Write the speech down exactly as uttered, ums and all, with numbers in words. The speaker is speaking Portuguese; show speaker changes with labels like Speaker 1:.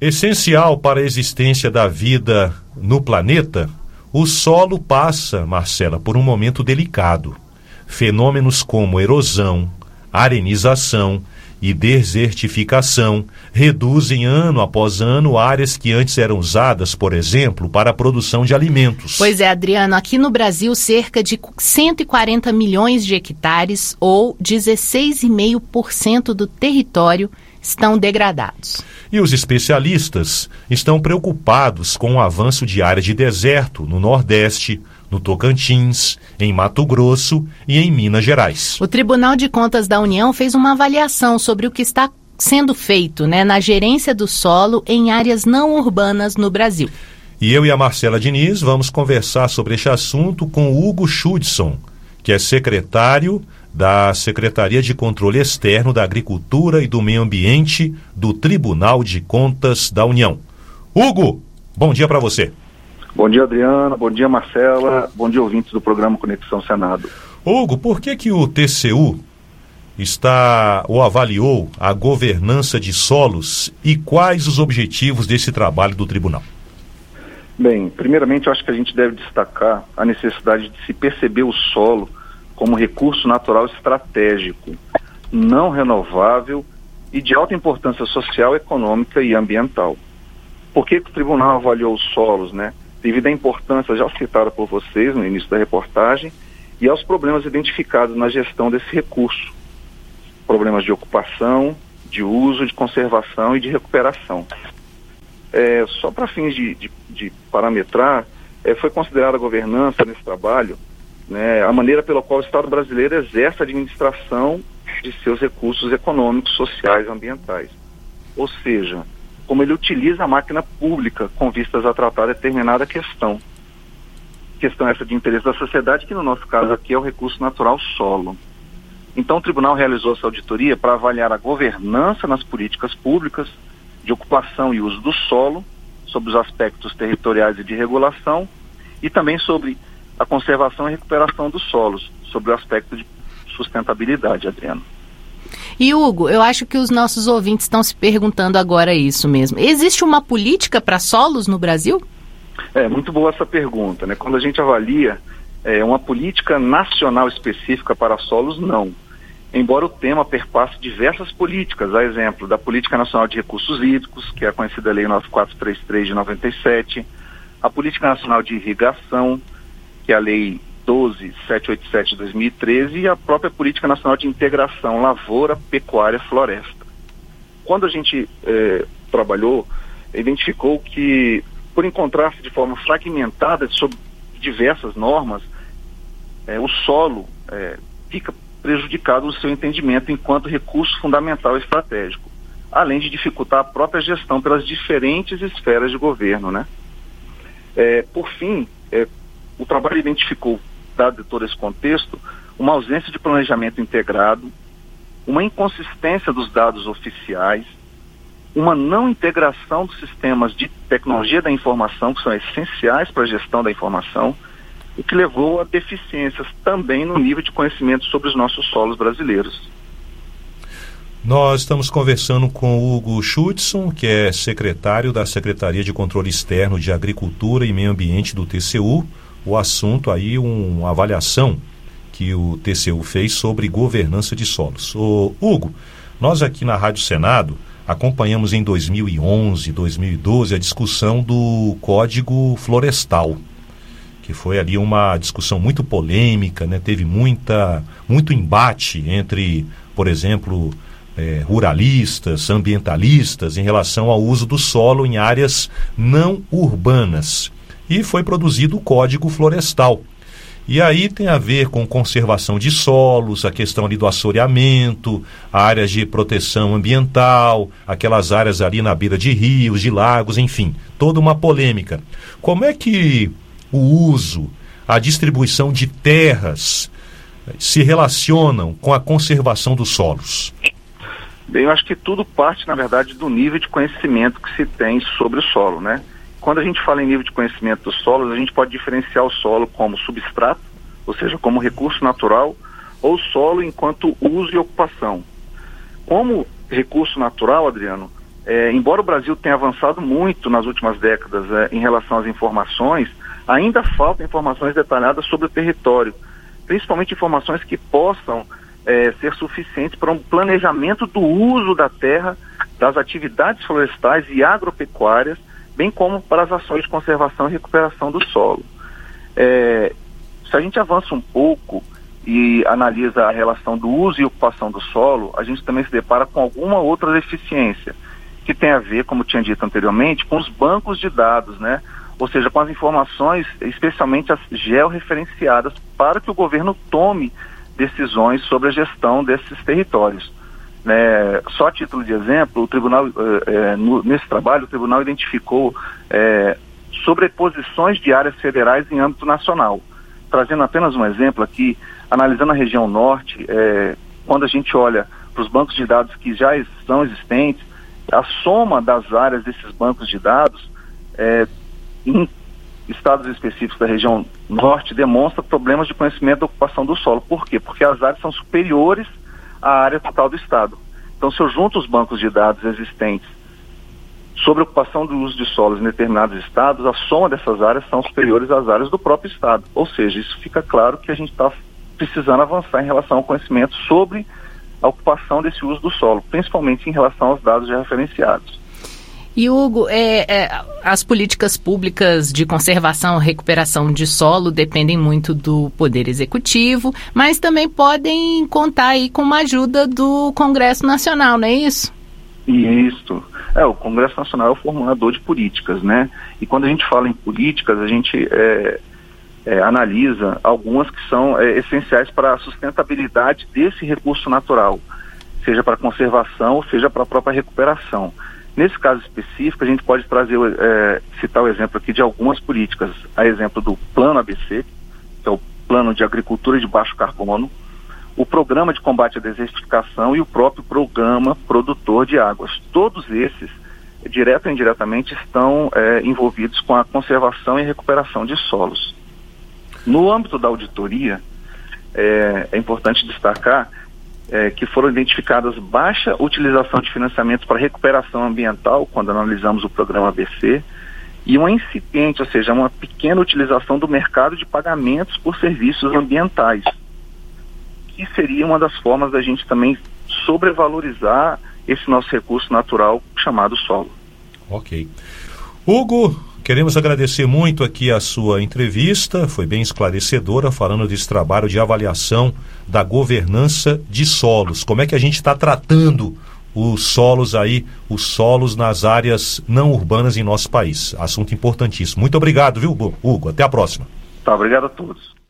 Speaker 1: Essencial para a existência da vida no planeta, o solo passa, Marcela, por um momento delicado. Fenômenos como erosão, arenização e desertificação reduzem ano após ano áreas que antes eram usadas, por exemplo, para a produção de alimentos.
Speaker 2: Pois é, Adriano, aqui no Brasil cerca de cento e quarenta milhões de hectares ou dezesseis vírgula cinco por cento do território estão degradados.
Speaker 1: E os especialistas estão preocupados com o avanço de áreas de deserto no Nordeste, no Tocantins, em Mato Grosso e em Minas Gerais.
Speaker 2: O Tribunal de Contas da União fez uma avaliação sobre o que está sendo feito, né, na gerência do solo em áreas não urbanas no Brasil.
Speaker 1: E eu e a Marcela Diniz vamos conversar sobre este assunto com o Hugo Schudson, que é secretário da Secretaria de Controle Externo da Agricultura e do Meio Ambiente do Tribunal de Contas da União. Hugo, bom dia para você.
Speaker 3: Bom dia, Adriana. Bom dia, Marcela. Bom dia, ouvintes do programa Conexão Senado.
Speaker 1: Hugo, por que que o T C U está ou avaliou a governança de solos e quais os objetivos desse trabalho do tribunal?
Speaker 3: Bem, primeiramente eu acho que a gente deve destacar a necessidade de se perceber o solo como recurso natural estratégico, não renovável e de alta importância social, econômica e ambiental. Por que que o tribunal avaliou os solos, né? Devido à importância já citada por vocês no início da reportagem e aos problemas identificados na gestão desse recurso. Problemas de ocupação, de uso, de conservação e de recuperação. É, só para fins de, de, de parametrar, é, foi considerada a governança nesse trabalho, né, a maneira pela qual o Estado brasileiro exerce a administração de seus recursos econômicos, sociais e ambientais. Ou seja, como ele utiliza a máquina pública com vistas a tratar determinada questão. Questão essa de interesse da sociedade, que no nosso caso aqui é o recurso natural solo. Então o tribunal realizou essa auditoria para avaliar a governança nas políticas públicas de ocupação e uso do solo, sobre os aspectos territoriais e de regulação, e também sobre a conservação e recuperação dos solos, sobre o aspecto de sustentabilidade, Adriano.
Speaker 2: E Hugo, eu acho que os nossos ouvintes estão se perguntando agora isso mesmo. Existe uma política para solos no Brasil?
Speaker 3: É, muito boa essa pergunta, né? Quando a gente avalia é, uma política nacional específica para solos, não. Embora o tema perpasse diversas políticas, a exemplo da Política Nacional de Recursos Hídricos, que é a conhecida Lei nove quatro três três de noventa e sete, a Política Nacional de Irrigação, que é a Lei doze mil setecentos e oitenta e sete de dois mil e treze, e a própria Política Nacional de Integração Lavoura, Pecuária, Floresta. Quando a gente eh, trabalhou, identificou que, por encontrar-se de forma fragmentada sobre diversas normas, eh, o solo eh, fica prejudicado no seu entendimento enquanto recurso fundamental e estratégico, além de dificultar a própria gestão pelas diferentes esferas de governo, né? Eh, por fim, eh, o trabalho identificou, dado todo esse contexto, uma ausência de planejamento integrado, uma inconsistência dos dados oficiais, uma não integração dos sistemas de tecnologia da informação, que são essenciais para a gestão da informação, o que levou a deficiências também no nível de conhecimento sobre os nossos solos brasileiros.
Speaker 1: Nós estamos conversando com o Hugo Schudson, que é secretário da Secretaria de Controle Externo de Agricultura e Meio Ambiente do T C U. O assunto aí, um, uma avaliação que o T C U fez sobre governança de solos. Ô, Hugo, nós aqui na Rádio Senado acompanhamos em dois mil e onze, dois mil e doze a discussão do Código Florestal, que foi ali uma discussão muito polêmica, né? Teve muita, muito embate entre, por exemplo, é, ruralistas, ambientalistas em relação ao uso do solo em áreas não urbanas. E foi produzido o Código Florestal. E aí tem a ver com conservação de solos, a questão ali do assoreamento, áreas de proteção ambiental, aquelas áreas ali na beira de rios, de lagos, enfim, toda uma polêmica. Como é que o uso, a distribuição de terras se relacionam com a conservação dos solos?
Speaker 3: Bem, eu acho que tudo parte, na verdade, do nível de conhecimento que se tem sobre o solo, né? Quando a gente fala em nível de conhecimento dos solos, a gente pode diferenciar o solo como substrato, ou seja, como recurso natural, ou solo enquanto uso e ocupação. Como recurso natural, Adriano, É, embora o Brasil tenha avançado muito nas últimas décadas é, em relação às informações, ainda faltam informações detalhadas sobre o território, principalmente informações que possam é, ser suficientes para um planejamento do uso da terra, das atividades florestais e agropecuárias, bem como para as ações de conservação e recuperação do solo. É, se a gente avança um pouco e analisa a relação do uso e ocupação do solo, a gente também se depara com alguma outra deficiência, que tem a ver, como tinha dito anteriormente, com os bancos de dados, né? Ou seja, com as informações, especialmente as georreferenciadas, para que o governo tome decisões sobre a gestão desses territórios. Né? Só a título de exemplo, o tribunal, é, no, nesse trabalho, o tribunal identificou é, sobreposições de áreas federais em âmbito nacional. Trazendo apenas um exemplo aqui, analisando a região norte, é, quando a gente olha para os bancos de dados que já são existentes, a soma das áreas desses bancos de dados é, em estados específicos da região norte demonstra problemas de conhecimento da ocupação do solo. Por quê? Porque as áreas são superiores à área total do estado. Então, se eu junto os bancos de dados existentes sobre a ocupação do uso de solos em determinados estados, a soma dessas áreas são superiores às áreas do próprio estado. Ou seja, isso fica claro que a gente está precisando avançar em relação ao conhecimento sobre a ocupação desse uso do solo, principalmente em relação aos dados já referenciados.
Speaker 2: E, Hugo, é, é, as políticas públicas de conservação e recuperação de solo dependem muito do Poder Executivo, mas também podem contar aí com uma ajuda do Congresso Nacional, não é isso?
Speaker 3: Isso. É, o Congresso Nacional é o formulador de políticas, né? E quando a gente fala em políticas, a gente é, é, analisa algumas que são é, essenciais para a sustentabilidade desse recurso natural, seja para a conservação, ou seja para a própria recuperação. Nesse caso específico, a gente pode trazer, é, citar o exemplo aqui de algumas políticas, a exemplo do Plano A B C, que é o Plano de Agricultura de Baixo Carbono, o Programa de Combate à Desertificação e o próprio Programa Produtor de Águas. Todos esses, direto ou indiretamente, estão é, envolvidos com a conservação e recuperação de solos. No âmbito da auditoria, é, é importante destacar É, que foram identificadas baixa utilização de financiamentos para recuperação ambiental, quando analisamos o programa A B C, e uma incipiente, ou seja, uma pequena utilização do mercado de pagamentos por serviços ambientais, que seria uma das formas da gente também sobrevalorizar esse nosso recurso natural chamado solo.
Speaker 1: Ok. Hugo, queremos agradecer muito aqui a sua entrevista, foi bem esclarecedora, falando desse trabalho de avaliação da governança de solos. Como é que a gente está tratando os solos aí, os solos nas áreas não urbanas em nosso país. Assunto importantíssimo. Muito obrigado, viu, Hugo? Até a próxima.
Speaker 3: Tá, obrigado a todos.